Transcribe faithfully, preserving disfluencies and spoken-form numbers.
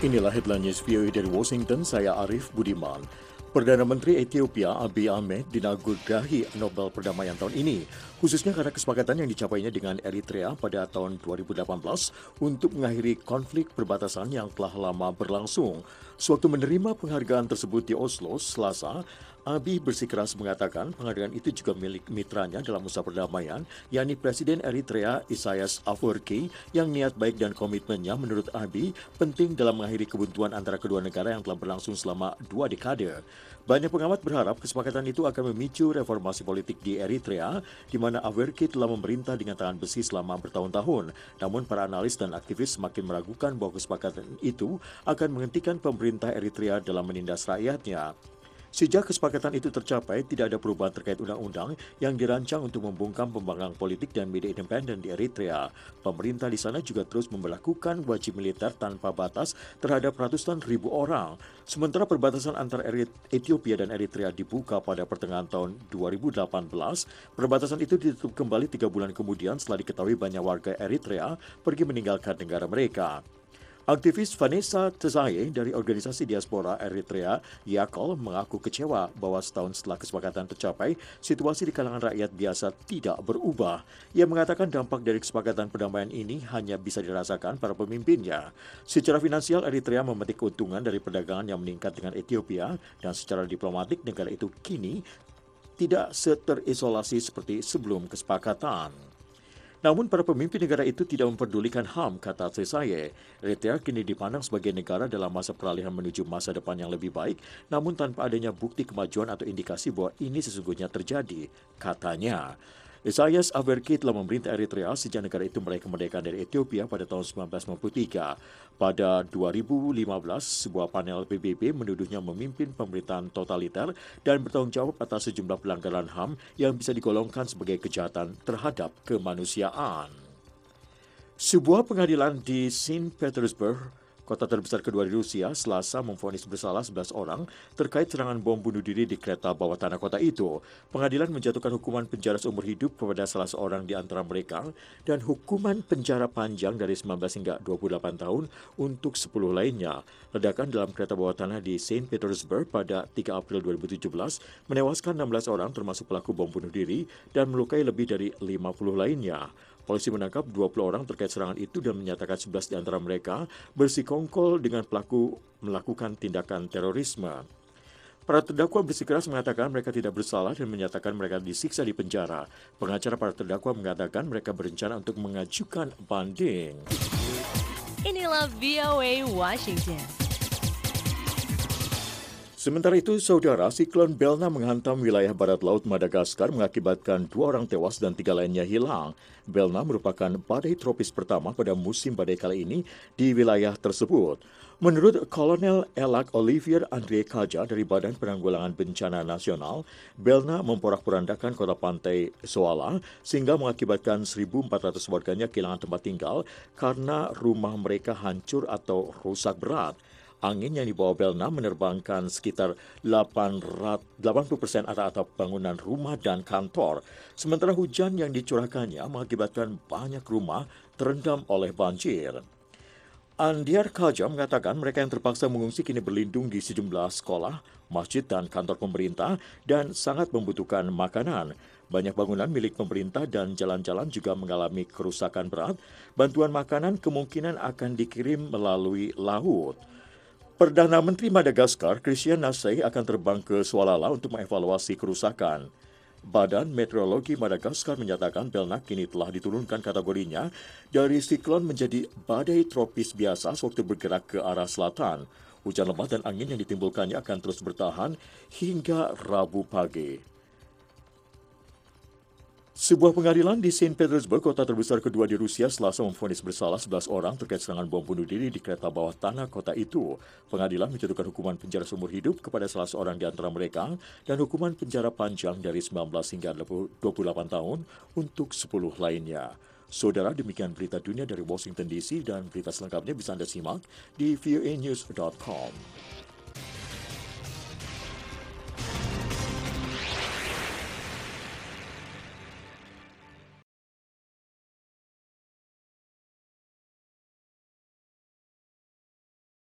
Inilah headline news V O A dari Washington, saya Arif Budiman. Perdana Menteri Ethiopia Abiy Ahmed dinagurahi Nobel Perdamaian tahun ini, khususnya karena kesepakatan yang dicapainya dengan Eritrea pada tahun dua ribu delapan belas untuk mengakhiri konflik perbatasan yang telah lama berlangsung. Sewaktu menerima penghargaan tersebut di Oslo, Selasa, Abiy bersikeras mengatakan penghargaan itu juga milik mitranya dalam usaha perdamaian, yakni Presiden Eritrea Isaias Afwerki, yang niat baik dan komitmennya menurut Abiy penting dalam mengakhiri kebuntuan antara kedua negara yang telah berlangsung selama dua dekade. Banyak pengamat berharap kesepakatan itu akan memicu reformasi politik di Eritrea, di mana Afwerki telah memerintah dengan tangan besi selama bertahun-tahun. Namun para analis dan aktivis semakin meragukan bahwa kesepakatan itu akan menghentikan pemerintah Eritrea dalam menindas rakyatnya. Sejak kesepakatan itu tercapai, tidak ada perubahan terkait undang-undang yang dirancang untuk membungkam pembangkang politik dan media independen di Eritrea. Pemerintah di sana juga terus memberlakukan wajib militer tanpa batas terhadap ratusan ribu orang. Sementara perbatasan antara Ethiopia dan Eritrea dibuka pada pertengahan tahun dua ribu delapan belas, perbatasan itu ditutup kembali tiga bulan kemudian setelah diketahui banyak warga Eritrea pergi meninggalkan negara mereka. Aktivis Vanessa Tesaye dari organisasi diaspora Eritrea, Yakol, mengaku kecewa bahwa setahun setelah kesepakatan tercapai, situasi di kalangan rakyat biasa tidak berubah. Ia mengatakan dampak dari kesepakatan perdamaian ini hanya bisa dirasakan para pemimpinnya. Secara finansial, Eritrea memetik keuntungan dari perdagangan yang meningkat dengan Ethiopia, dan secara diplomatik negara itu kini tidak seterisolasi seperti sebelum kesepakatan. Namun para pemimpin negara itu tidak memperdulikan H A M, kata Tesaye. Eritrea kini dipandang sebagai negara dalam masa peralihan menuju masa depan yang lebih baik, namun tanpa adanya bukti kemajuan atau indikasi bahwa ini sesungguhnya terjadi, katanya. Isaias Afwerki telah memerintah Eritrea sejak negara itu meraih kemerdekaan dari Ethiopia pada tahun seribu sembilan ratus sembilan puluh tiga. Pada dua ribu lima belas, sebuah panel P B B menuduhnya memimpin pemerintahan totaliter dan bertanggung jawab atas sejumlah pelanggaran H A M yang bisa digolongkan sebagai kejahatan terhadap kemanusiaan. Sebuah pengadilan di Saint Petersburg, kota terbesar kedua di Rusia, Selasa memvonis bersalah sebelas orang terkait serangan bom bunuh diri di kereta bawah tanah kota itu. Pengadilan menjatuhkan hukuman penjara seumur hidup kepada salah seorang di antara mereka dan hukuman penjara panjang dari sembilan belas hingga dua puluh delapan tahun untuk sepuluh lainnya. Ledakan dalam kereta bawah tanah di Saint Petersburg pada tiga April dua ribu tujuh belas menewaskan enam belas orang termasuk pelaku bom bunuh diri dan melukai lebih dari lima puluh lainnya. Polisi menangkap dua puluh orang terkait serangan itu dan menyatakan sebelas di antara mereka bersekongkol dengan pelaku melakukan tindakan terorisme. Para terdakwa bersikeras mengatakan mereka tidak bersalah dan menyatakan mereka disiksa di penjara. Pengacara para terdakwa mengatakan mereka berencana untuk mengajukan banding. Inilah V O A Washington. Sementara itu, saudara, siklon Belna menghantam wilayah barat laut Madagaskar mengakibatkan dua orang tewas dan tiga lainnya hilang. Belna merupakan badai tropis pertama pada musim badai kali ini di wilayah tersebut. Menurut Kolonel Elak Olivier Andre Kaja dari Badan Penanggulangan Bencana Nasional, Belna memporak-porandakan kota pantai Soala sehingga mengakibatkan seribu empat ratus warganya kehilangan tempat tinggal karena rumah mereka hancur atau rusak berat. Angin yang dibawa Belna menerbangkan sekitar delapan puluh persen atap-atap bangunan rumah dan kantor. Sementara hujan yang dicurahkannya mengakibatkan banyak rumah terendam oleh banjir. Andiar Kaja mengatakan mereka yang terpaksa mengungsi kini berlindung di sejumlah sekolah, masjid dan kantor pemerintah dan sangat membutuhkan makanan. Banyak bangunan milik pemerintah dan jalan-jalan juga mengalami kerusakan berat. Bantuan makanan kemungkinan akan dikirim melalui laut. Perdana Menteri Madagaskar, Christian Nasay, akan terbang ke Swalala untuk mengevaluasi kerusakan. Badan Meteorologi Madagaskar menyatakan Belna kini telah diturunkan kategorinya dari siklon menjadi badai tropis biasa sewaktu bergerak ke arah selatan. Hujan lebat dan angin yang ditimbulkannya akan terus bertahan hingga Rabu pagi. Sebuah pengadilan di Saint Petersburg, kota terbesar kedua di Rusia, Selasa memvonis bersalah sebelas orang terkait serangan bom bunuh diri di kereta bawah tanah kota itu. Pengadilan menjatuhkan hukuman penjara seumur hidup kepada salah seorang di antara mereka dan hukuman penjara panjang dari sembilan belas hingga dua puluh delapan tahun untuk sepuluh lainnya. Saudara, demikian berita dunia dari Washington D C dan berita selengkapnya bisa Anda simak di v o a news dot com.